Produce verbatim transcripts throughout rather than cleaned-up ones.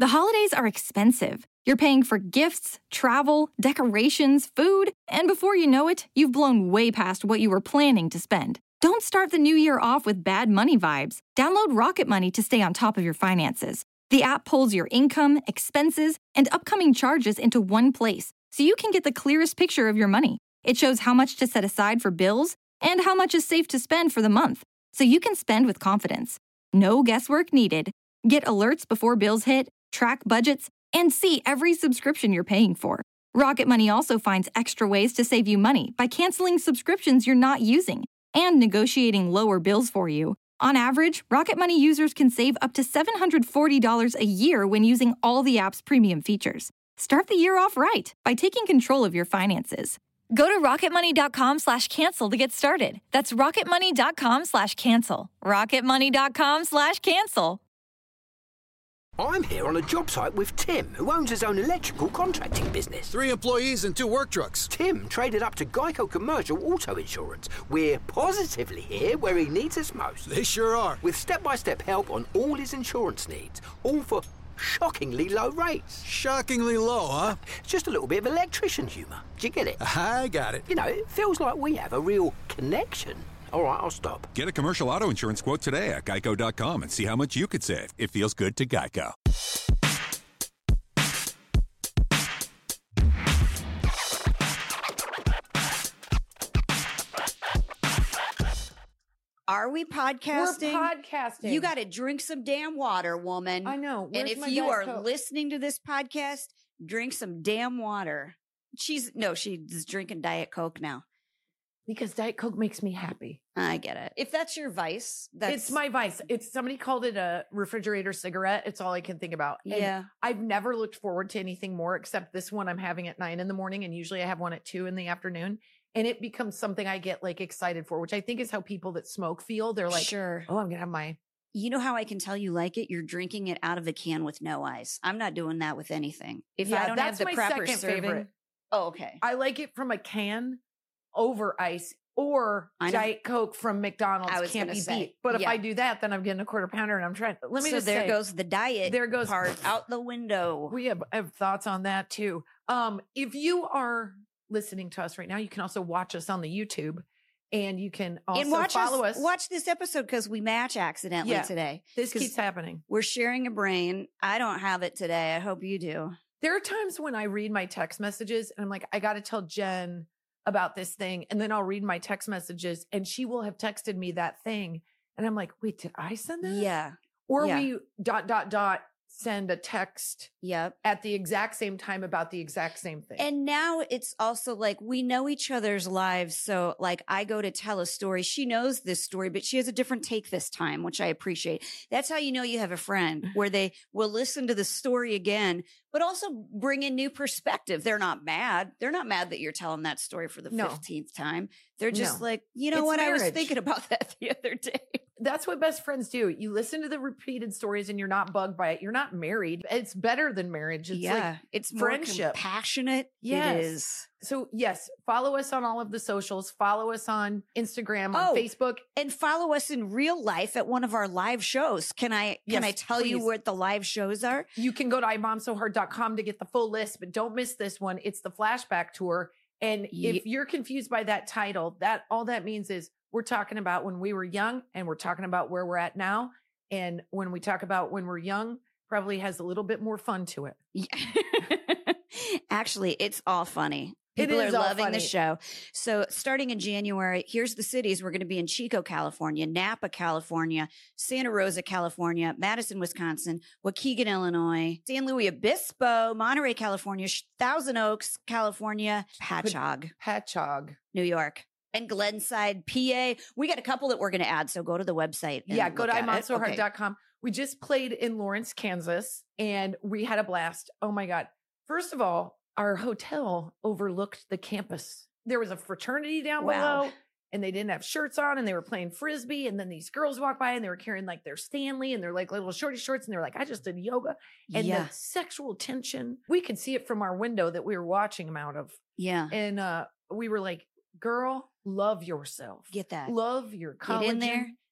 The holidays are expensive. You're paying for gifts, travel, decorations, food, and before you know it, you've blown way past what you were planning to spend. Don't start the new year off with bad money vibes. Download Rocket Money to stay on top of your finances. The app pulls your income, expenses, and upcoming charges into one place, so you can get the clearest picture of your money. It shows how much to set aside for bills and how much is safe to spend for the month, so you can spend with confidence. No guesswork needed. Get alerts before bills hit, track budgets, and see every subscription you're paying for. Rocket Money also finds extra ways to save you money by canceling subscriptions you're not using and negotiating lower bills for you. On average, Rocket Money users can save up to seven hundred forty dollars a year when using all the app's premium features. Start the year off right by taking control of your finances. Go to rocketmoney.com slash cancel to get started. That's rocketmoney.com slash cancel. rocketmoney.com slash cancel. I'm here on a job site with Tim, who owns his own electrical contracting business. Three employees and two work trucks. Tim traded up to Geico Commercial Auto Insurance. We're positively here where he needs us most. They sure are. With step-by-step help on all his insurance needs, all for shockingly low rates. Shockingly low, huh? Just a little bit of electrician humour. Do you get it? I got it. You know, it feels like we have a real connection. All right, I'll stop. Get a commercial auto insurance quote today at geico dot com and see how much you could save. It feels good to Geico. Are we podcasting? We're podcasting. You got to drink some damn water, woman. I know. And Where's if my you Diet are Coke? listening to this podcast, drink some damn water. She's no, she's drinking Diet Coke now. Because Diet Coke makes me happy. I get it. If that's your vice, that's It's my vice. It's somebody called it a refrigerator cigarette. It's all I can think about. And Yeah. I've never looked forward to anything more except this one I'm having at nine in the morning. And usually I have one at two in the afternoon. And it becomes something I get like excited for, which I think is how people that smoke feel. They're like, sure. oh, I'm going to have my. You know how I can tell you like it? You're drinking it out of a can with no ice. I'm not doing that with anything. If Yeah, I don't have that's the my proper second serving. favorite. Oh, okay. I like it from a can over ice or I know. Diet Coke from McDonald's. I was Can't gonna be say, beat. But if yeah. I do that, then I'm getting a quarter pounder and I'm trying. Let me so just there say, goes the diet there goes part out the window. We have, have thoughts on that too. Um, if you are listening to us right now, you can also watch us on the YouTube, and you can also and watch follow us. us, Watch this episode because we match accidentally Yeah. today. This 'Cause keeps happening. We're sharing a brain. I don't have it today. I hope you do. There are times when I read my text messages and I'm like, I got to tell Jen about this thing. And then I'll read my text messages and she will have texted me that thing. And I'm like, wait, did I send that? Yeah. Or yeah. we dot, dot, dot send a text Yep. at the exact same time about the exact same thing. And now it's also like we know each other's lives. So like I go to tell a story. She knows this story, but she has a different take this time, which I appreciate. That's how you know you have a friend where they will listen to the story again, but also bring in new perspective. They're not mad. They're not mad that you're telling that story for the No. fifteenth time. They're just No. like, you know It's what? I was marriage. thinking about that the other day. That's what best friends do. You listen to the repeated stories and you're not bugged by it. You're not married. It's better than marriage. It's yeah. like it's more friendship. compassionate. Yes. It is. So yes, follow us on all of the socials. Follow us on Instagram, on Oh. Facebook. And follow us in real life at one of our live shows. Can I can Yes, I tell you please. what the live shows are? You can go to i bomb so hard dot com to get the full list, but don't miss this one. It's the flashback tour. And Ye- if you're confused by that title, that all that means is we're talking about when we were young and we're talking about where we're at now. And when we talk about when we're young, probably has a little bit more fun to it. Actually, it's all funny. It People is are all loving funny. the show. So starting in January, here's the cities. We're going to be in Chico, California, Napa, California, Santa Rosa, California, Madison, Wisconsin, Waukegan, Illinois, San Luis Obispo, Monterey, California, Sh- Thousand Oaks, California, Patchogue, Patchogue. New York, and Glenside, P A. We got a couple that we're going to add. So go to the website. and Yeah, go to look i at bomb it. so hard Okay. dot com. We just played in Lawrence, Kansas, and we had a blast. Oh my God. First of all, our hotel overlooked the campus. There was a fraternity down Wow. below and they didn't have shirts on and they were playing Frisbee. And then these girls walked by and they were carrying like their Stanley and they're like little shorty shorts. And they're like, I just did yoga. And Yeah. the sexual tension, we could see it from our window that we were watching them out of. Yeah. And uh, we were like, girl, love yourself. Get that. Love your Get collagen. in there.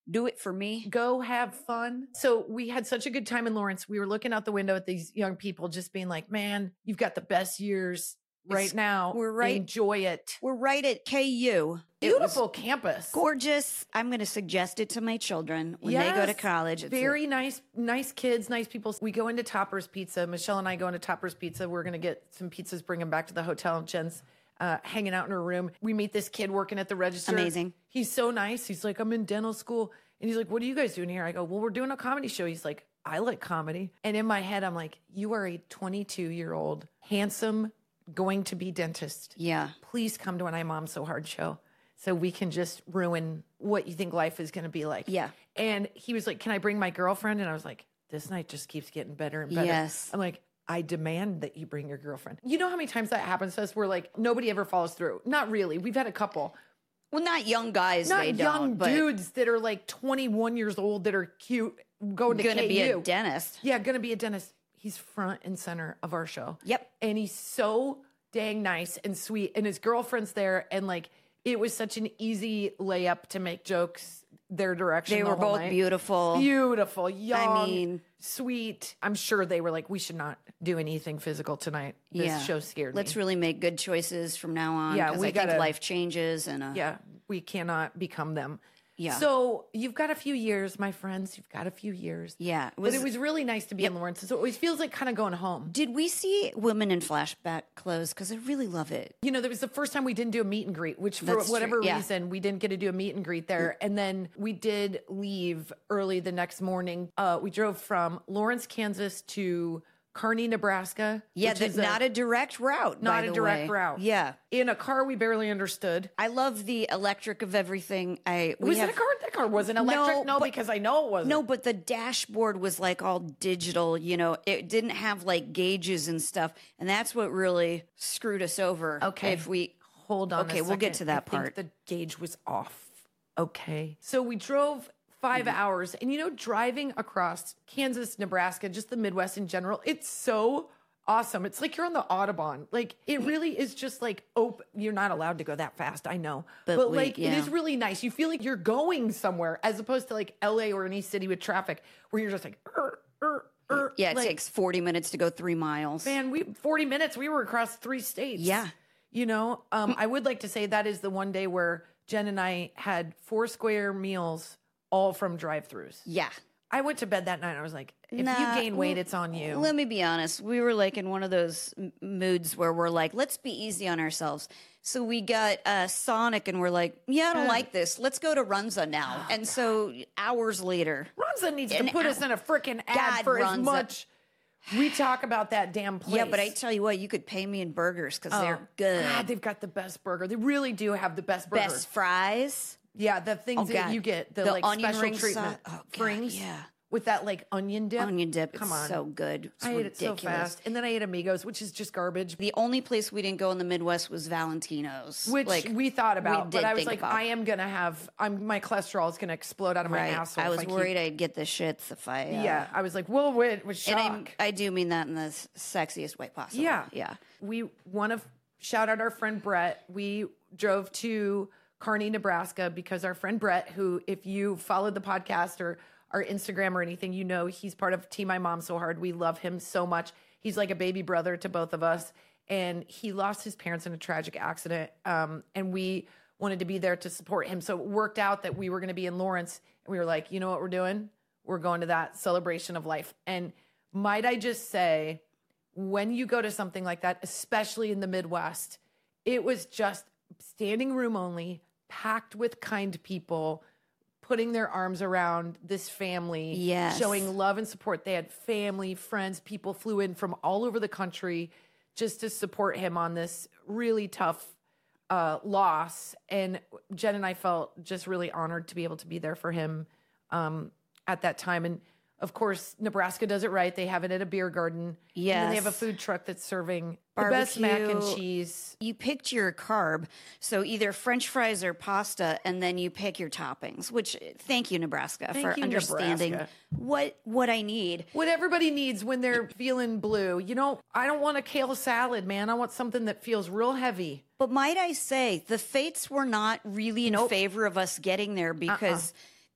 Do it for me. Go have fun. So we had such a good time in Lawrence. We were looking out the window at these young people just being like, man, you've got the best years right It's- now. we're right- Enjoy it. We're right at K U. It was Beautiful campus. gorgeous. I'm going to suggest it to my children when they go to Yes. college. It's a- Very nice, nice kids, nice people. We go into Topper's Pizza. Michelle and I go into Topper's Pizza. We're going to get some pizzas, bring them back to the hotel. Jen's uh, hanging out in her room. We meet this kid working at the register. Amazing. He's so nice. He's like, I'm in dental school. And he's like, what are you guys doing here? I go, well, we're doing a comedy show. He's like, I like comedy. And in my head, I'm like, you are a twenty-two-year-old, handsome, going to be dentist. yeah. Please come to an I Mom So Hard show so we can just ruin what you think life is going to be like. Yeah. And he was like, can I bring my girlfriend? And I was like, this night just keeps getting better and better. Yes. I'm like, I demand that you bring your girlfriend. You know how many times that happens to us where like nobody ever follows through? Not really. We've had a couple. Well, not young guys. Not they young don't, but dudes that are like twenty-one years old that are cute going to going to K U. be a dentist. Yeah, going to be a dentist. He's front and center of our show. Yep. And he's so dang nice and sweet. And his girlfriend's there. And like, it was such an easy layup to make jokes their direction. They the were whole both night. beautiful. Beautiful, young, mean- sweet. I'm sure they were like, we should not do anything physical tonight. This Yeah. show scared Let's me. really make good choices from now on. Yeah, 'cause we I think gotta- life changes and uh, Yeah, we cannot become them. Yeah. So you've got a few years, my friends. You've got a few years. yeah. It But was, it was really nice to be in Lawrence. So it always feels like kind of going home. did we see women in flashback clothes? Because I really love it. You know, there was the first time we didn't do a meet and greet, which for That's true, whatever yeah. reason, we didn't get to do a meet and greet there. And then we did leave early the next morning. Uh, we drove from Lawrence, Kansas to Kearney, Nebraska. Yeah, which that, is not a direct route. not by a the direct way. route. Yeah. In a car we barely understood. I love the electric of everything. I we Was have, it a car? That car wasn't electric. No, No, but- because I know it wasn't. No, but the dashboard was like all digital, you know, it didn't have like gauges and stuff. And that's what really screwed us over. Okay. If we, Hold on. a Okay, we'll get second. to that I think part. the gauge was off. Okay. So we drove five Mm-hmm. hours. And you know, driving across Kansas, Nebraska, just the Midwest in general, it's so awesome. It's like you're on the Audubon. Like it really is just like open. You're not allowed to go that fast. I know. But But, we- like it yeah. is really nice. You feel like you're going somewhere as opposed to like L A or any city with traffic where you're just like, er, er, er. yeah, it like, takes forty minutes to go three miles. Man, we forty minutes, we were across three states. Yeah. You know, um, I would like to say that is the one day where Jen and I had four square meals all from drive-throughs. Yeah. I went to bed that night and I was like, if Nah, you gain weight, well, it's on you. Let me be honest. We were like in one of those m- moods where we're like, let's be easy on ourselves. So we got uh, Sonic and we're like, yeah, I don't like this. Let's go to Runza now. And so hours later, Runza needs to An put hour- us in a freaking ad God, for as Runza. much we talk about that damn place. yeah, but I tell you what, you could pay me in burgers because they're good. God, they've got the best burger. They really do have the best burger. Best fries. Yeah, the things Oh, that God. you get, the, The like onion special ring treatment. sauce. Oh, God, Rings yeah. with that like onion dip. Onion dip. Come It's on. so good. It's I ate it so ridiculous. fast. And then I ate Amigos, which is just garbage. The only place we didn't go in the Midwest was Valentino's. Which like, we thought about, we but did I was think like, about. I am gonna have, I'm my cholesterol is gonna explode out of my right. asshole. I if was keep- worried I'd get the shits if I. Uh, yeah, I was like, well, wait, with shock. And I, I do mean that in the s- sexiest way possible. yeah, Yeah. We want to shout out our friend Brett. We drove to Kearney, Nebraska, because our friend Brett, who, if you followed the podcast or our Instagram or anything, you know he's part of Team My Mom So Hard. We love him so much. He's like a baby brother to both of us. And he lost his parents in a tragic accident. Um, and we wanted to be there to support him. So it worked out that we were going to be in Lawrence. And we were like, you know what we're doing? We're going to that celebration of life. And might I just say, when you go to something like that, especially in the Midwest, it was just standing room only, packed with kind people, putting their arms around this family, Yes. showing love and support. They had family, friends, people flew in from all over the country just to support him on this really tough uh, loss. And Jen and I felt just really honored to be able to be there for him um, at that time. And of course, Nebraska does it right. They have it at a beer garden. And then they have a Yes. food truck that's serving the best mac and Barbecue. cheese. You picked your carb, so either French fries or pasta, and then you pick your toppings. Which, thank you, Nebraska, Thank for you, understanding Nebraska. what what I need. What everybody needs when they're feeling blue. You know, I don't want a kale salad, man. I want something that feels real heavy. But might I say, the fates were not really in favor of us getting there because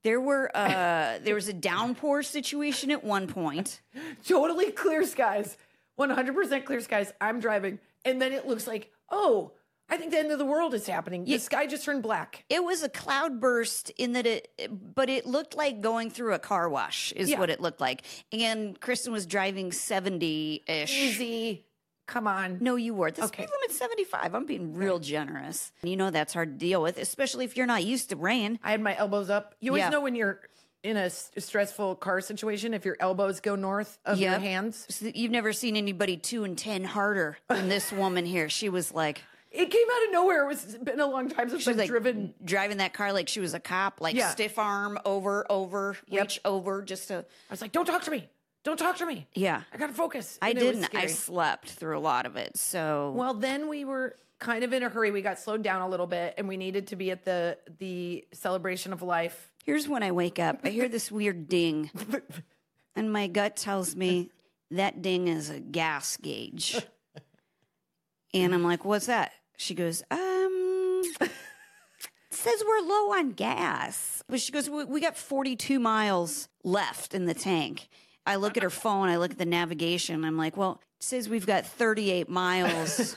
There were uh, there was a downpour situation at one point. Totally clear skies. one hundred percent clear skies. I'm driving. And then it looks like, oh, I think the end of the world is happening. The sky just turned black. It was a cloud burst in that it, but it looked like going through a car wash is Yeah. what it looked like. And Kristen was driving seventy-ish. Easy. Come on. No, you were. The Okay. speed limit's seventy-five. I'm being real generous. You know that's hard to deal with, especially if you're not used to rain. I had my elbows up. You always Yeah. know when you're in a s- stressful car situation if your elbows go north of your Yep. hands. So you've never seen anybody two and ten harder than this woman here. She was like, It came out of nowhere. It was been a long time since she was I've like driven. driving that car like she was a cop, like Yeah. stiff arm over, over, reach over, just to. I was like, don't talk to me. Don't talk to me. Yeah, I got to focus. I And it was didn't. I scary. slept through a lot of it. So Well, then we were kind of in a hurry. We got slowed down a little bit, and we needed to be at the the celebration of life. here's when I wake up. I hear this weird ding, and my gut tells me that ding is a gas gauge. And I'm like, what's that? She goes, um, it says we're low on gas. But she goes, we, we got forty-two miles left in the tank. I look at her phone, I look at the navigation. I'm like, well, it says we've got thirty-eight miles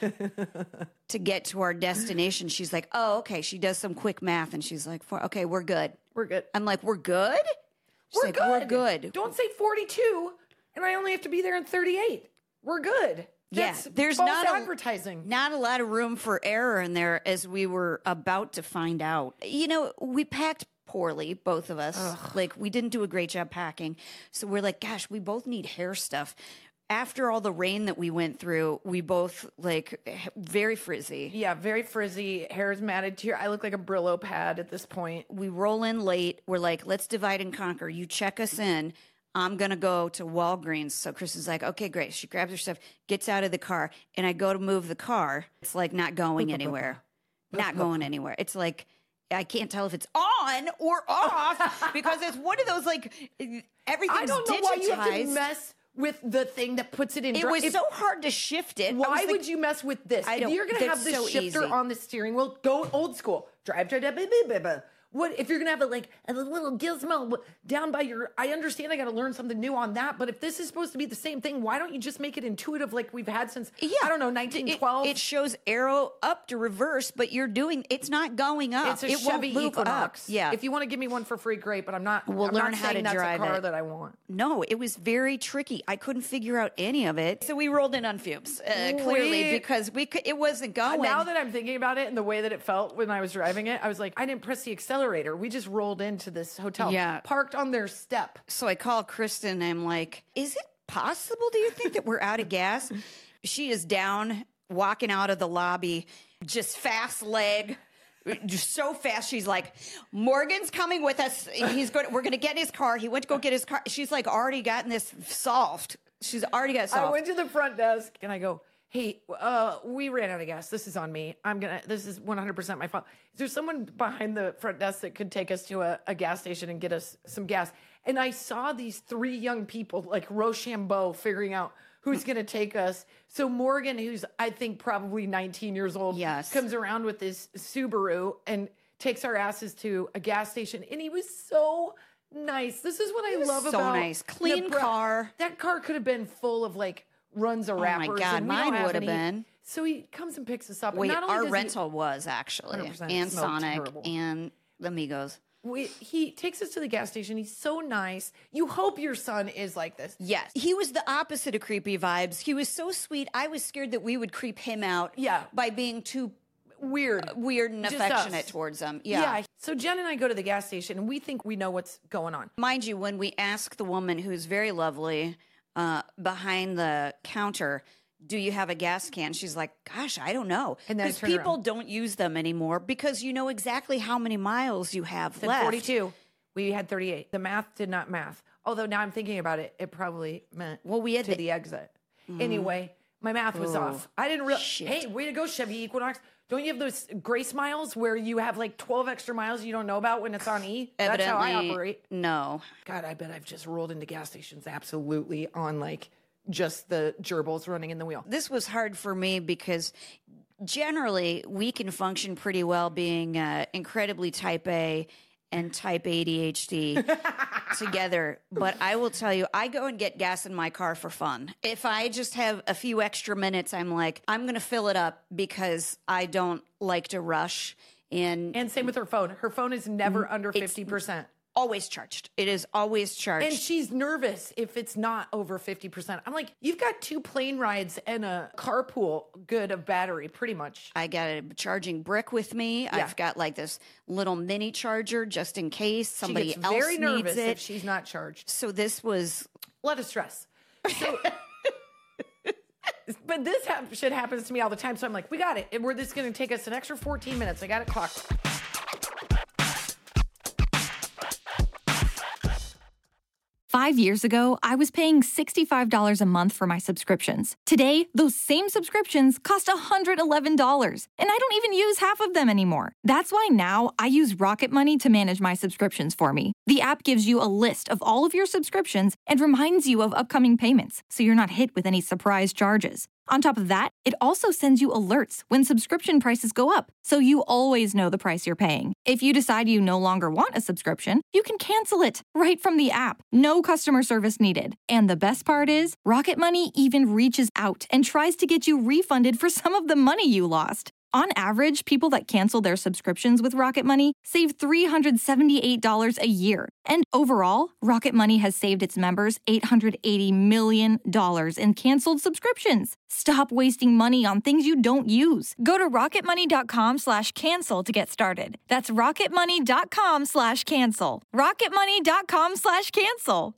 to get to our destination. She's like, oh, okay. She does some quick math and she's like, okay, we're good. We're good. I'm like, we're good? She's We're like, good. we're good. Don't say forty-two, and I only have to be there in thirty-eight. We're good. Yeah, That's there's false not a- advertising. Not a lot of room for error in there, as we were about to find out. You know, we packed poorly, both of us. Like, we didn't do a great job packing. So we're like, gosh, we both need hair stuff. After all the rain that we went through, we both, like, h- very frizzy. Yeah, very frizzy. Hair is matted to your. I look like a Brillo pad at this point. We roll in late. We're like, let's divide and conquer. You check us in. I'm going to go to Walgreens. So Chris is like, okay, great. She grabs her stuff, gets out of the car, and I go to move the car. It's like not going anywhere. Not going anywhere. It's like, I can't tell if it's on or off because it's one of those, like, everything's I don't know why you have to digitized. mess with the thing that puts it in. It dri- was if- so hard to shift it. I Why was like, would you mess with this? I if don't- you're going to have that's this so shifter easy. on the steering wheel, go old school. Drive, drive, drive, blah, blah, blah, blah. What if you're gonna have it like a little gizmo down by your? I understand I got to learn something new on that, but if this is supposed to be the same thing, why don't you just make it intuitive like we've had since I don't know nineteen twelve? It, it shows arrow up to reverse, but you're doing it's not going up. It's a it Chevy won't move Equinox. up. Yeah. If you want to give me one for free, great. But I'm not. We'll I'm learn not how saying to that's drive a car it. that I want. No, it was very tricky. I couldn't figure out any of it. So we rolled in on fumes, uh, clearly, We- because we could, it wasn't going. Now that I'm thinking about it and the way that it felt when I was driving it, I was like, I didn't press the accelerator. We just rolled into this hotel. Yeah. Parked on their step. so I call Kristen. I'm like, is it possible, do you think, that we're out of gas? She is down, walking out of the lobby, just fast leg. Just so fast, she's like, Morgan's coming with us. He's going. We're going to get in his car. He went to go get his car. She's like already gotten this solved. She's already got it solved. I went to the front desk and I go, hey, uh, we ran out of gas. This is on me. I'm going to, this is one hundred percent my fault. Is there someone behind the front desk that could take us to a, a gas station and get us some gas? And I saw these three young people like Rochambeau figuring out who's going to take us. So Morgan, who's I think probably nineteen years old, Yes. comes around with this Subaru and takes our asses to a gas station. And he was so nice. This is what I was love so about nice. Clean Nebra- car. That car could have been full of like runs of my rappers. God, and we don't mine have would have any. been. So he comes and picks us up. Wait, and not only our does he- rental was actually, one hundred percent and smelled Sonic, terrible. and the Migos. we, he takes us to the gas station. He's so nice. You hope your son is like this. Yes. He was the opposite of creepy vibes. He was so sweet. I was scared that we would creep him out Yeah. by being too Weird. weird and Just affectionate us. towards him. Yeah. So Jen and I go to the gas station and we think we know what's going on. Mind you, when we ask the woman who's very lovely uh, behind the counter, do you have a gas can? She's like, gosh, I don't know. And then I Because turn people around. don't use them anymore because you know exactly how many miles you have Then left. forty-two. We had thirty-eight. The math did not math. Although now I'm thinking about it, it probably meant Well, we had to the- the exit. Anyway, my math was off. I didn't realize. shit. Hey, way to go, Chevy Equinox. Don't you have those grace miles where you have like twelve extra miles you don't know about when it's on E? That's how I Evidently, operate. No. God, I bet I've just rolled into gas stations absolutely on like just the gerbils running in the wheel. This was hard for me because generally we can function pretty well being uh, incredibly type A and type A D H D together. But I will tell you, I go and get gas in my car for fun. If I just have a few extra minutes, I'm like, I'm going to fill it up because I don't like to rush. And, And same with her phone. Her phone is never under fifty percent. always charged. It is always charged. And she's nervous if it's not over fifty percent. I'm like, you've got two plane rides and a carpool good of battery, pretty much. I got a charging brick with me. Yeah. I've got like this little mini charger just in case somebody she gets else very nervous needs it. if she's not charged. So this was A lot of stress. So, but this hap- shit happens to me all the time. So I'm like, we got it. And we're this going to take us an extra fourteen minutes. I got it clocked. Five years ago, I was paying sixty-five dollars a month for my subscriptions. Today, those same subscriptions cost one hundred eleven dollars, and I don't even use half of them anymore. That's why now I use Rocket Money to manage my subscriptions for me. The app gives you a list of all of your subscriptions and reminds you of upcoming payments, so you're not hit with any surprise charges. On top of that, it also sends you alerts when subscription prices go up, so you always know the price you're paying. If you decide you no longer want a subscription, you can cancel it right from the app. No customer service needed. And the best part is, Rocket Money even reaches out and tries to get you refunded for some of the money you lost. On average, people that cancel their subscriptions with Rocket Money save three hundred seventy-eight dollars a year. And overall, Rocket Money has saved its members eight hundred eighty million dollars in canceled subscriptions. Stop wasting money on things you don't use. Go to rocketmoney.com slash cancel to get started. That's rocketmoney.com slash cancel. rocketmoney.com slash cancel.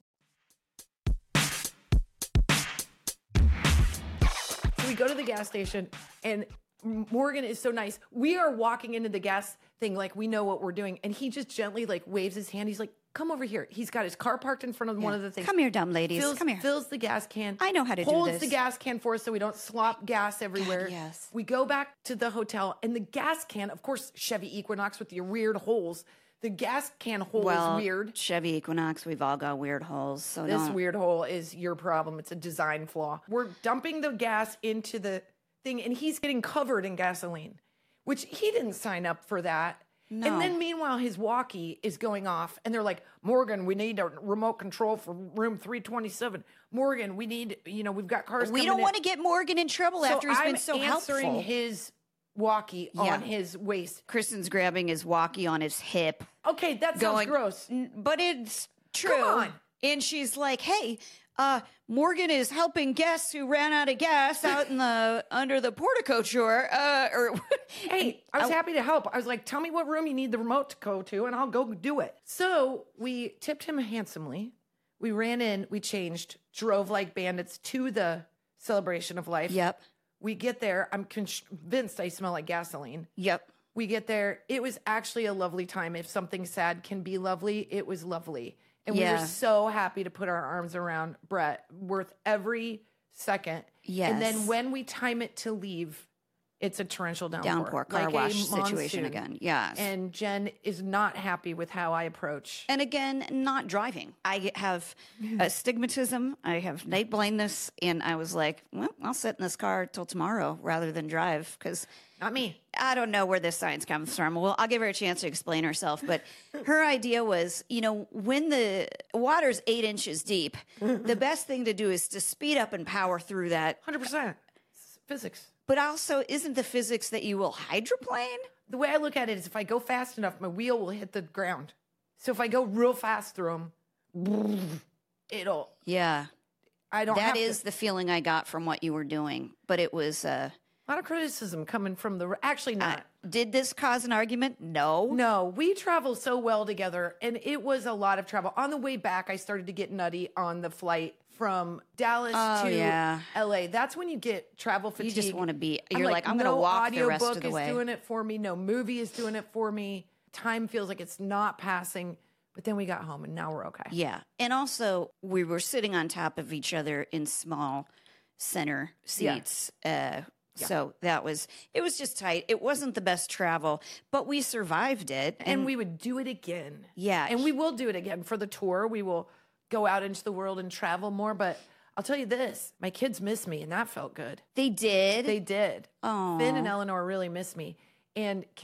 So we go to the gas station and Morgan is so nice. We are walking into the gas thing like we know what we're doing. And he just gently like waves his hand. He's like, come over here. He's got his car parked in front of Yeah. one of the things. Come here, dumb ladies. Fills, Come here. Fills the gas can. I know how to do holds this. the gas can for us so we don't slop gas everywhere. God, yes. We go back to the hotel and the gas can, of course, Chevy Equinox with the weird holes. The gas can hole well, is weird. Chevy Equinox, we've all got weird holes. So This don't. weird hole is your problem. It's a design flaw. We're dumping the gas into the thing and he's getting covered in gasoline, which he didn't sign up for that. No. And then meanwhile, his walkie is going off and they're like, Morgan, we need a remote control for room three twenty-seven. Morgan, we need, you know, we've got cars We coming don't in. want to get Morgan in trouble So after he's I'm been so answering helpful. his walkie Yeah. on his waist. Kristen's grabbing his walkie on his hip. Okay, that sounds Going, gross. "N- But it's true. Come on. And she's like, hey, uh, Morgan is helping guests who ran out of gas out in the under the portico shore. Uh, or Hey, I was happy to help. I was like, tell me what room you need the remote to go to, and I'll go do it. So we tipped him handsomely. We ran in, we changed, drove like bandits to the celebration of life. Yep. We get there. I'm convinced I smell like gasoline. Yep. We get there. It was actually a lovely time. If something sad can be lovely, it was lovely. And we Yeah. were so happy to put our arms around Brett, worth every second. Yes. And then when we time it to leave, it's a torrential downpour. Downpour, car like a wash situation monsoon. again. Yes. And Jen is not happy with how I approach. And again, not driving. I have astigmatism. I have night blindness. And I was like, well, I'll sit in this car till tomorrow rather than drive because Not me. I don't know where this science comes from. Well, I'll give her a chance to explain herself. But her idea was, you know, when the water's eight inches deep, the best thing to do is to speed up and power through that. one hundred percent. It's physics. But also, isn't the physics that you will hydroplane? The way I look at it is if I go fast enough, my wheel will hit the ground. So if I go real fast through them, it'll, Yeah. I don't That have is to. the feeling I got from what you were doing. But it was, uh, A lot of criticism coming from the, actually uh, not. did this cause an argument? No. No, we travel so well together, and it was a lot of travel. On the way back, I started to get nutty on the flight from Dallas Oh, to yeah. L A. That's when you get travel fatigue. You just want to be, I'm you're like, I'm going to no walk the rest of audiobook the way. is doing it for me. No movie is doing it for me. Time feels like it's not passing. But then we got home, and now we're okay. Yeah. And also, we were sitting on top of each other in small center Yeah. seats. Uh, So that was, it was just tight. It wasn't the best travel, but we survived it. And we would do it again. Yeah. And we will do it again for the tour. We will go out into the world and travel more. But I'll tell you this, my kids miss me, and that felt good. They did. They did. Aw. Finn and Eleanor really miss me. And can I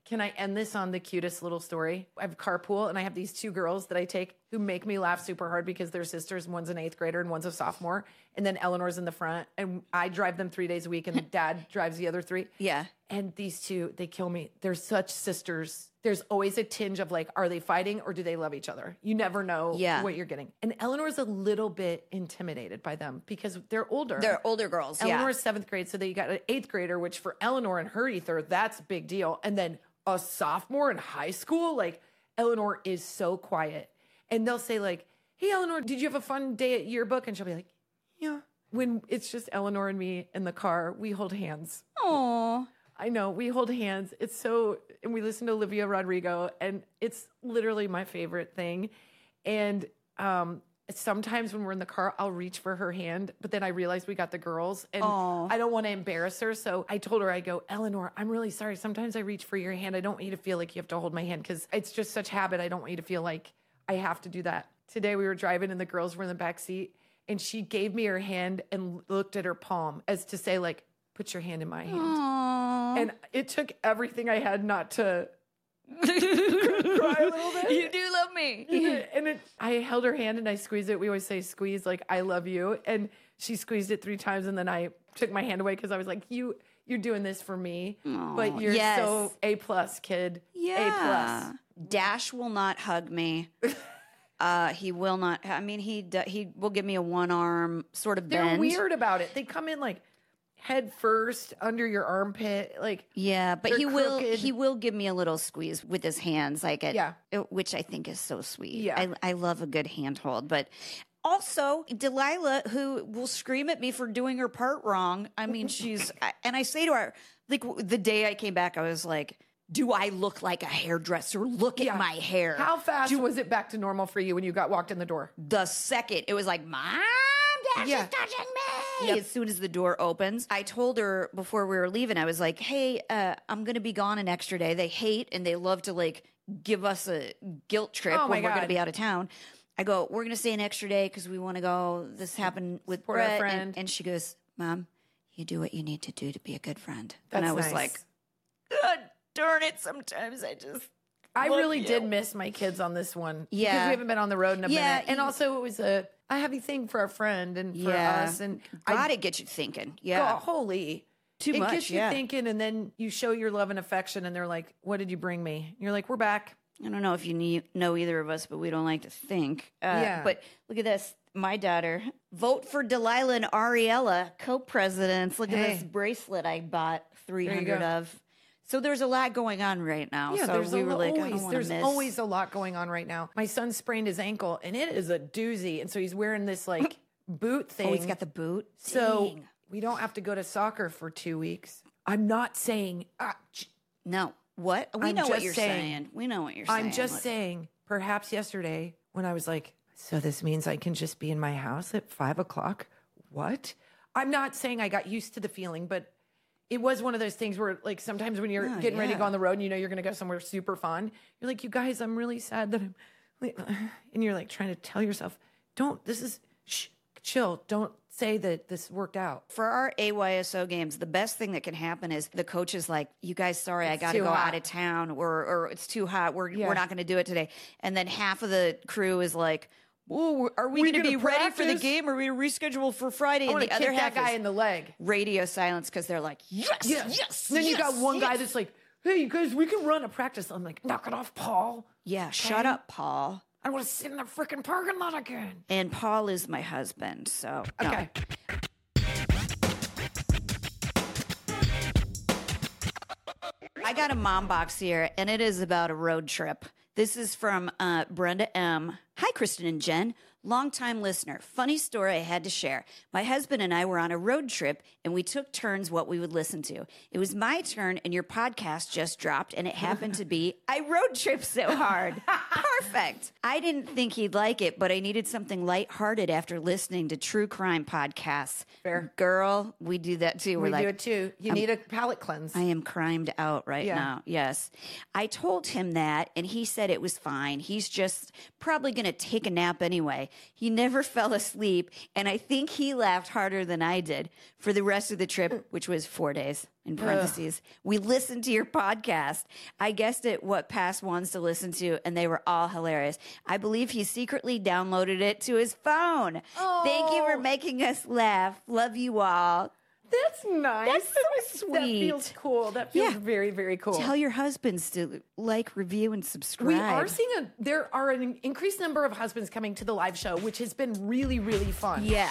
Can I end this on the cutest little story? I have carpool and I have these two girls that I take who make me laugh super hard because they're sisters. One's an eighth grader and one's a sophomore. And then Eleanor's in the front and I drive them three days a week and dad drives the other three. Yeah. And these two, they kill me. They're such sisters. There's always a tinge of like, are they fighting or do they love each other? You never know Yeah. what you're getting. And Eleanor's a little bit intimidated by them because they're older. They're older girls. Eleanor's Yeah. seventh grade, so they got an eighth grader, which for Eleanor and her ether, that's a big deal. And then a sophomore in high school, like Eleanor is so quiet. And they'll say like, hey, Eleanor, did you have a fun day at yearbook? And she'll be like, yeah. When it's just Eleanor and me in the car, we hold hands. Aw. I know, we hold hands. It's so, and we listen to Olivia Rodrigo, and it's literally my favorite thing. And um, sometimes when we're in the car, I'll reach for her hand, but then I realize we got the girls, and Aw. I don't want to embarrass her. So I told her, I go, Eleanor, I'm really sorry. Sometimes I reach for your hand. I don't want you to feel like you have to hold my hand because it's just such habit. I don't want you to feel like I have to do that. Today we were driving, and the girls were in the back seat, and she gave me her hand and looked at her palm as to say, like, put your hand in my hand. Aw. And it took everything I had not to cry a little bit. You do love me. And it, I held her hand and I squeezed it. We always say squeeze, like, I love you. And she squeezed it three times. And then I took my hand away because I was like, you, you're doing this for me. Aw, but you're yes. so A plus, kid. Yeah. A plus. Dash will not hug me. Uh, he will not. I mean, he d- he will give me a one arm sort of They're bend. weird about it. They come in like head first under your armpit. Like, Yeah, but They're he will crooked. he will give me a little squeeze with his hands, like it, Yeah. it- which I think is so sweet. Yeah. I, I love a good handhold, but also Delilah, who will scream at me for doing her part wrong. I mean, she's I- and I say to her, like w- the day I came back, I was like, "Do I look like a hairdresser? Look at Yeah. my hair." how fast was it back to normal for you when you got walked in the door? The second it was like, Mom, Dash Yeah. is touching me. Yep. As soon as the door opens, I told her before we were leaving, I was like, hey, uh, I'm going to be gone an extra day. They hate and they love to like give us a guilt trip Oh, my when we're going to God. be out of town. I go, we're going to stay an extra day because we want to go. This happened with Support our Brett. friend. And, and she goes, Mom, you do what you need to do to be a good friend. That's and I was nice. like, God darn it. Sometimes I just. I love really you. did miss my kids on this one. Yeah. Because we haven't been on the road in a Yeah, minute. And you- also it was a, a heavy thing for our friend and for Yeah. us. And God, I, it gets you thinking. God, Yeah. holy. Too it much, gets you yeah. thinking, and then you show your love and affection, and they're like, what did you bring me? And you're like, we're back. I don't know if you need, know either of us, but we don't like to think. Uh, Yeah. But look at this. My daughter, vote for Delilah and Ariella, co-presidents. Look Hey. at this bracelet I bought three There you hundred go. of. So there's a lot going on right now. Yeah, so there's we a were lo- like, I always, don't want there's to miss. always a lot going on right now. My son sprained his ankle, and it is a doozy. And so he's wearing this like boot thing. Oh, he's got the boot. so Dang. we don't have to go to soccer for two weeks. I'm not saying. Ah, j- No. What? We I'm know what just you're saying. saying. We know what you're saying. I'm just Look. saying, perhaps yesterday when I was like, so this means I can just be in my house at five o'clock? What? I'm not saying I got used to the feeling, but it was one of those things where, like, sometimes when you're Oh, getting ready to yeah. go on the road and you know you're going to go somewhere super fun, you're like, you guys, I'm really sad that I'm, and you're like trying to tell yourself, don't, this is, shh, chill, don't say that this worked out. For our A Y S O games, the best thing that can happen is the coach is like, you guys, sorry, I It's got to too go hot. out of town or, or it's too hot. We're, Yeah. we're not going to do it today. And then half of the crew is like, oh, are we, We going to be gonna ready for the practice? game or are we going to reschedule for Friday? I And want the to other kick half that guy is in the leg. radio silence because they're like, yes, Yes. yes. And then you yes, got one guy yes. that's like, hey, you guys, we can run a practice. I'm like, knock it off, Paul. yeah, shut up, Paul. I want to sit in the freaking parking lot again. And Paul is my husband. So, no. Okay. I got a mom box here, and it is about a road trip. This is from uh, Brenda M. Hi, Kristen and Jen. Longtime listener. Funny story I had to share. My husband and I were on a road trip, and we took turns what we would listen to. It was my turn, and your podcast just dropped, and it happened to be I Road Trip So Hard. Perfect. I didn't think he'd like it, but I needed something lighthearted after listening to true crime podcasts. Fair. Girl, we do that too. We're We like, do it too. You need a palate cleanse. I am crimed out right Yeah. now. Yes. I told him that, and he said it was fine. He's just probably going to take a nap anyway. He never fell asleep, and I think he laughed harder than I did for the rest of the trip, which was four days, in parentheses. Ugh. We listened to your podcast. I guessed at what past ones to listen to, and they were all hilarious. I believe he secretly downloaded it to his phone. Oh. Thank you for making us laugh. Love you all. That's nice. That's so sweet. That feels cool. That feels yeah. very, very cool. Tell your husbands to like, review, and subscribe. We are seeing a, there are an increased number of husbands coming to the live show, which has been really, really fun. Yeah.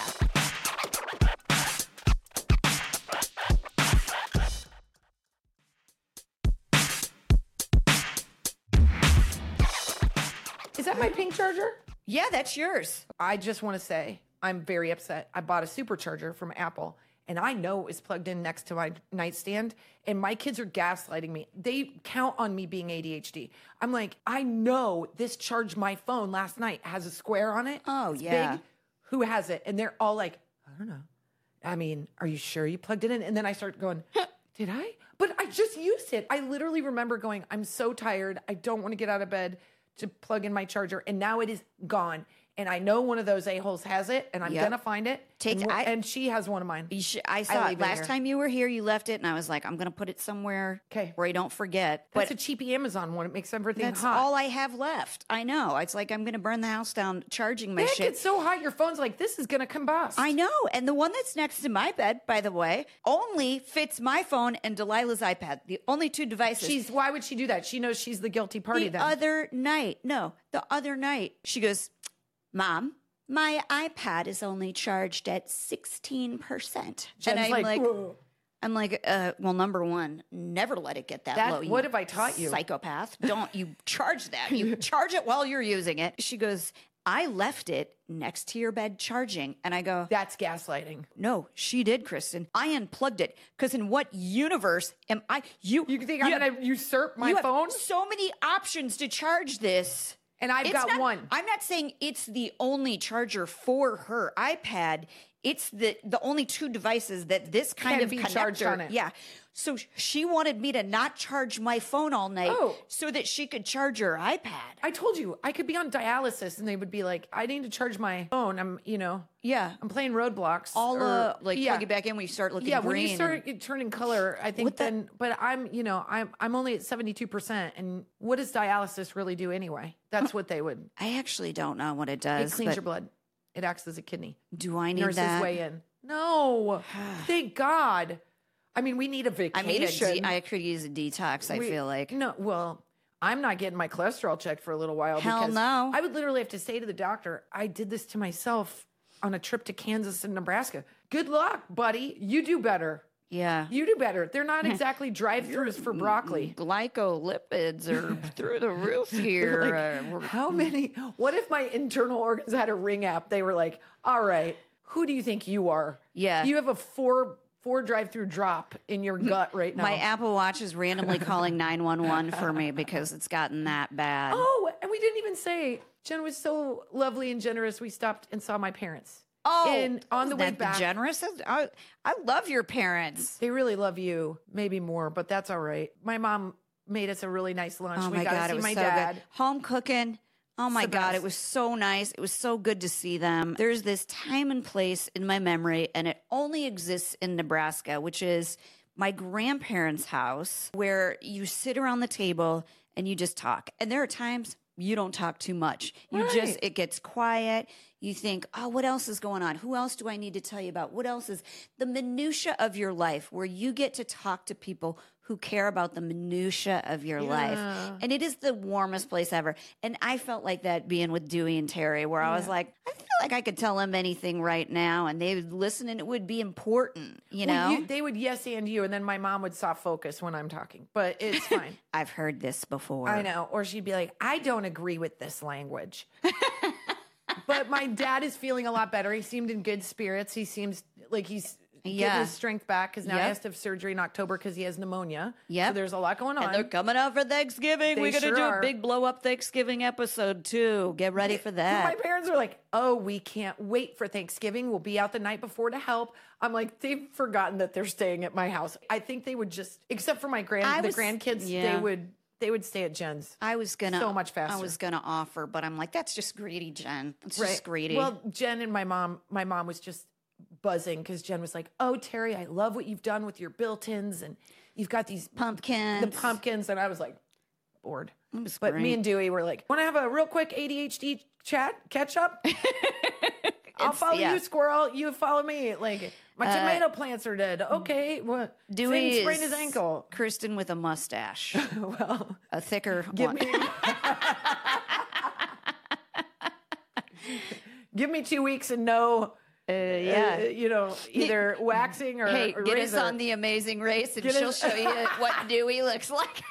Is that my pink charger? Yeah, that's yours. I just want to say I'm very upset. I bought a supercharger from Apple, and I know it's plugged in next to my nightstand, and my kids are gaslighting me. They count on me being A D H D. I'm like, I know this charged my phone last night, has a square on it. Oh, it's yeah. big. Who has it? And they're all like, I don't know. I mean, are you sure you plugged it in? And then I start going, did I? But I just used it. I literally remember going, I'm so tired. I don't want to get out of bed to plug in my charger. And now it is gone. And I know one of those a-holes has it, and I'm yep. going to find it. Take, and, I, and she has one of mine. You should, I saw I it. Last time you were here, you left it, and I was like, I'm going to put it somewhere okay. where you don't forget. That's but a cheapy Amazon one. It makes everything that's hot. That's all I have left. I know. It's like I'm going to burn the house down charging my Heck, shit. It's so hot, your phone's like, this is going to combust. I know. And the one that's next to my bed, by the way, only fits my phone and Delilah's iPad. The only two devices. She's. Why would she do that? She knows she's the guilty party the then. The other night, no, the other night, she goes, Mom, my iPad is only charged at sixteen percent. Jen's and I'm like, like, Whoa. I'm like, uh, well, number one, never let it get that, that low. What have I taught you? Psychopath. Don't you charge that. You charge it while you're using it. She goes, I left it next to your bed charging. And I go, that's gaslighting. No, she did, Kristen. I unplugged it. Because in what universe am I? You, you think you I'm going to usurp my you phone? Have so many options to charge this. And I've it's got not, one. I'm not saying it's the only charger for her iPad. It's the the only two devices that this kind Can of be connector. Charged on it. Yeah. So she wanted me to not charge my phone all night oh. so that she could charge her iPad. I told you I could be on dialysis and they would be like, I need to charge my phone. I'm, you know, yeah, I'm playing Roblox. All or, uh, like yeah. plug it back in when you start looking yeah, green. when you start and, turning color, I think then. The, but I'm, you know, I'm I'm only at seventy-two percent. And what does dialysis really do anyway? That's what they would. I actually don't know what it does. It cleans your blood. It acts as a kidney. Do I need Nurses that? Weigh in. No, thank God. I mean, we need a vacation. I, need a de- I could use a detox, I we, feel like. No, well, I'm not getting my cholesterol checked for a little while. Hell because no. I would literally have to say to the doctor, I did this to myself on a trip to Kansas and Nebraska. Good luck, buddy. You do better. Yeah. You do better. They're not exactly drive-thrus for broccoli. Glycolipids are through the roof here. Like, how many? What if my internal organs had a Ring app? They were like, all right, who do you think you are? Yeah. You have a four four drive-through drop in your gut right now. My Apple Watch is randomly calling nine one one for me because it's gotten that bad. Oh, and we didn't even say, Jen was so lovely and generous. We stopped and saw my parents. Oh, in, on the way that back. Generous? I, I love your parents. They really love you, maybe more, but that's all right. My mom made us a really nice lunch. Oh we my got God, to see it was my so dad. good. Home cooking. Oh my the God, best. it was so nice. It was so good to see them. There's this time and place in my memory, and it only exists in Nebraska, which is my grandparents' house, where you sit around the table and you just talk. And there are times you don't talk too much. You Right. just, it gets quiet. You think, oh, what else is going on? Who else do I need to tell you about? What else is the minutia of your life, where you get to talk to people who care about the minutia of your life. And it is the warmest place ever. And I felt like that being with Dewey and Terry, where I was like, I feel like I could tell them anything right now and they would listen and it would be important, you know? Well, you, they would yes and you, and then my mom would soft focus when I'm talking, but it's fine. I've heard this before. I know. Or she'd be like, I don't agree with this language. But my dad is feeling a lot better. He seemed in good spirits. He seems like he's getting Yeah. his strength back because now Yep. he has to have surgery in October because he has pneumonia. Yep. So there's a lot going on. And they're coming out for Thanksgiving. They We're going to sure do are. a big blow up Thanksgiving episode too. Get ready for My that. parents are like, oh, we can't wait for Thanksgiving. We'll be out the night before to help. I'm like, they've forgotten that they're staying at my house. I think they would just, except for my grand, I the was- grandkids, yeah. they would they would stay at Jen's. I was gonna So much faster. I was gonna offer, but I'm like, that's just greedy, Jen. It's Right. just greedy. Well, Jen and my mom, my mom was just buzzing because Jen was like, "Oh, Terry, I love what you've done with your built-ins, and you've got these pumpkins. the pumpkins." And I was like, bored. It was But great. me and Dewey were like, "Want to have a real quick A D H D chat, catch up? I'll It's- follow yeah. you, squirrel. You follow me. Like my Uh, tomato plants are dead. Okay, what? Dewey Finn sprained is his ankle. Kristen with a mustache, Well, a thicker give one. me, give me two weeks and no, Uh, uh, yeah. you know, either waxing or, Hey, or get razor. us on the Amazing Race, and Get she'll us- show you what Dewey looks like.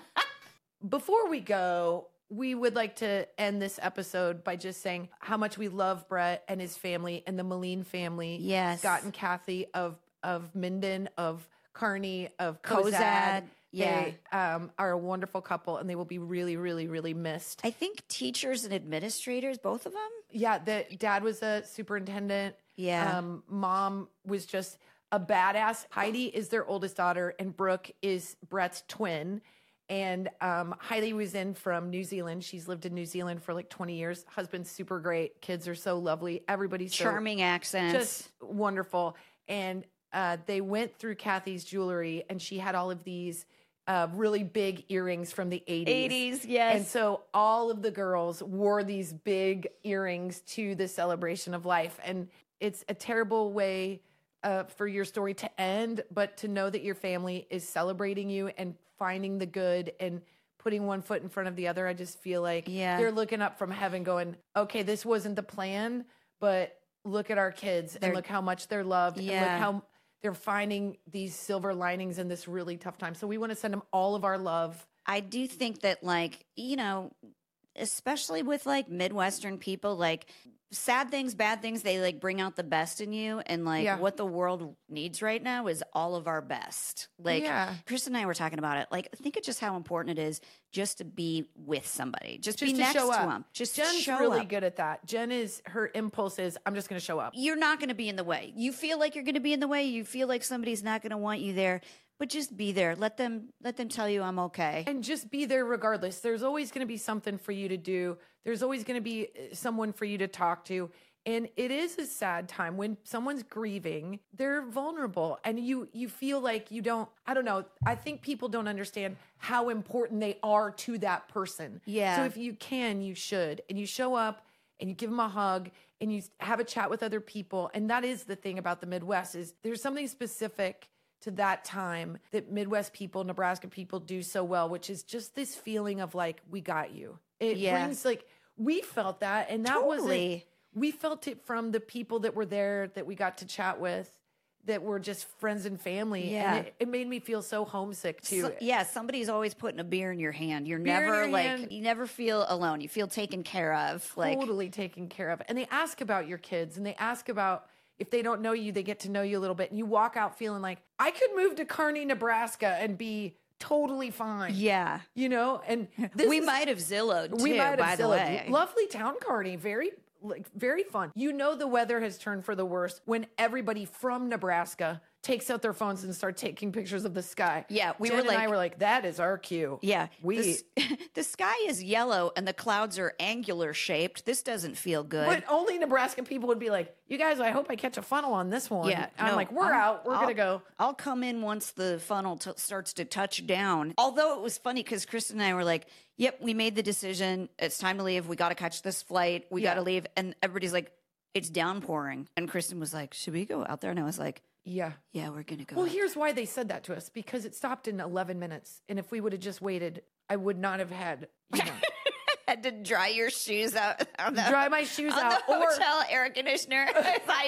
Before we go, we would like to end this episode by just saying how much we love Brett and his family and the Moline family. Yes. Scott and Kathy of of Minden, of Kearney, of Cozad. Cozad, yeah. They um, are a wonderful couple, and they will be really, really, really missed. I think teachers and administrators, both of them. Yeah, the dad was a superintendent. Yeah. Um, mom was just a badass. Heidi is their oldest daughter, and Brooke is Brett's twin. And um, Heidi was in from New Zealand. She's lived in New Zealand for like twenty years. Husband's super great. Kids are so lovely. Everybody's so Charming accents. just wonderful. And uh, they went through Kathy's jewelry, and she had all of these uh, really big earrings from the eighties. eighties, yes. And so all of the girls wore these big earrings to the celebration of life. And it's a terrible way uh, for your story to end, but to know that your family is celebrating you and finding the good and putting one foot in front of the other. I just feel like Yeah. they're looking up from heaven going, okay, this wasn't the plan, but look at our kids They're- and look how much they're loved and Yeah. look how they're finding these silver linings in this really tough time. So we want to send them all of our love. I do think that, like, you know, especially with like Midwestern people, like sad things, bad things, they like bring out the best in you. And like Yeah. what the world needs right now is all of our best. Like, Yeah. Chris and I were talking about it. Like, think of just how important it is just to be with somebody, just, Just be to next show to up. them. Just Jen's show really up. good at that. Jen is, her impulse is, I'm just going to show up. You're not going to be in the way. You feel like you're going to be in the way. You feel like somebody's not going to want you there, but just be there. Let them let them tell you I'm okay. And just be there regardless. There's always going to be something for you to do. There's always going to be someone for you to talk to. And it is a sad time when someone's grieving, they're vulnerable and you you feel like you don't, I don't know. I think people don't understand how important they are to that person. Yeah. So if you can, you should. And you show up and you give them a hug and you have a chat with other people. And that is the thing about the Midwest is there's something specific to that time that Midwest people, Nebraska people do so well, which is just this feeling of like, we got you. It Yeah. brings like, we felt that. And that wasn't, Totally. we felt it from the people that were there that we got to chat with that were just friends and family. Yeah. And it, it made me feel so homesick too. So- yeah, somebody's always putting a beer in your hand. You're Beer in never your like hand. you never feel alone. You feel taken care of. Like Totally taken care of. And they ask about your kids and they ask about if they don't know you, they get to know you a little bit. And you walk out feeling like, I could move to Kearney, Nebraska and be totally fine. yeah. You know, and this We is- might have Zillowed too, we might have by the Zillowed. way. Lovely town, Kearney. Very, like, very fun. You know, the weather has turned for the worst when everybody from Nebraska takes out their phones and start taking pictures of the sky. Yeah, we Jen were and I like- were like, that is our cue. Yeah. we. The, s- the sky is yellow and the clouds are angular shaped. This doesn't feel good. But only Nebraska people would be like, you guys, I hope I catch a funnel on this one. Yeah, I'm no, like, we're I'm- out. We're I'll- going to go. I'll come in once the funnel t- starts to touch down. Although it was funny because Kristen and I were like, yep, we made the decision. It's time to leave. We got to catch this flight. We Yeah. got to leave. And everybody's like, it's downpouring. And Kristen was like, should we go out there? And I was like, Yeah. yeah, we're going to go. Well, out here's why they said that to us because it stopped in eleven minutes. And if we would have just waited, I would not have had, you know, had to dry your shoes out on the, dry my shoes on out the or, hotel air conditioner. If I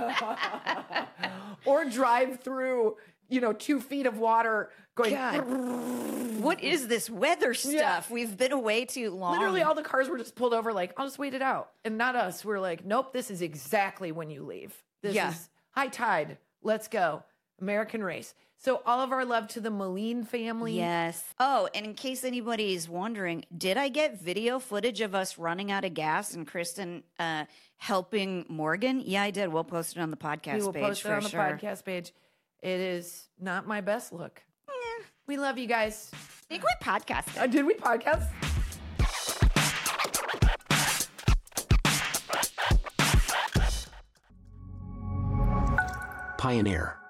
did. or drive through, you know, two feet of water going. God. What is this weather stuff? Yeah. We've been away too long. Literally, all the cars were just pulled over. Like, I'll just wait it out, and not us. We're like, nope, this is exactly when you leave. This Yeah. is high tide. Let's go, American race. So, all of our love to the Moline family. Yes. Oh, and in case anybody's wondering, did I get video footage of us running out of gas and Kristen uh, helping Morgan? Yeah, I did. We'll post it on the podcast we will page post it for on the sure. podcast page. It is not my best look. We love you guys. I think we podcasted. Uh, did we podcast? Pioneer.